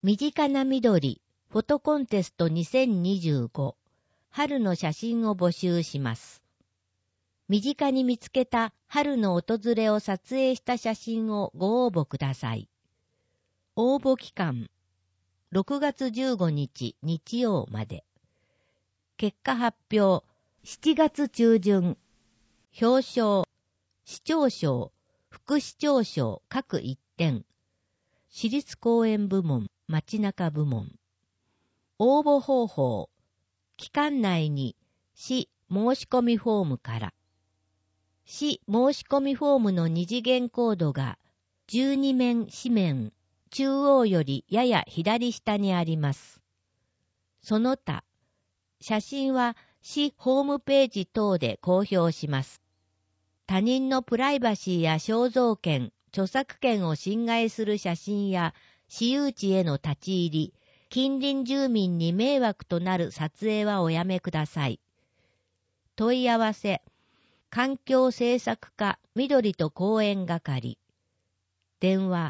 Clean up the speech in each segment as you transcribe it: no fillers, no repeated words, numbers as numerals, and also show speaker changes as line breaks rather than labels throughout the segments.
身近な緑フォトコンテスト2025春の写真を募集します。身近に見つけた春の訪れを撮影した写真をご応募ください。応募期間6月15日日曜まで。結果発表7月中旬。表彰市長賞、副市長賞各1点。市立公園部門、街中部門。応募方法。期間内に市申し込みフォームから。市申し込みフォームの二次元コードが12面紙面中央よりやや左下にあります。その他、写真は市ホームページ等で公表します。他人のプライバシーや肖像権、著作権を侵害する写真や私有地への立ち入り、近隣住民に迷惑となる撮影はおやめください。問い合わせ、環境政策課緑と公園係。電話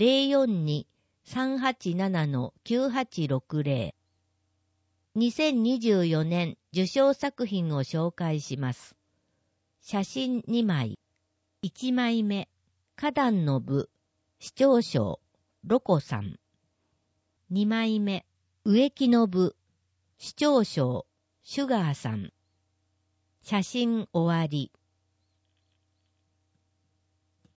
042-387-9860。2024年受賞作品を紹介します。写真2枚。1枚目、花壇の部、市長賞、ロコさん。2枚目、植木の部、市長賞、シュガーさん。写真終わり。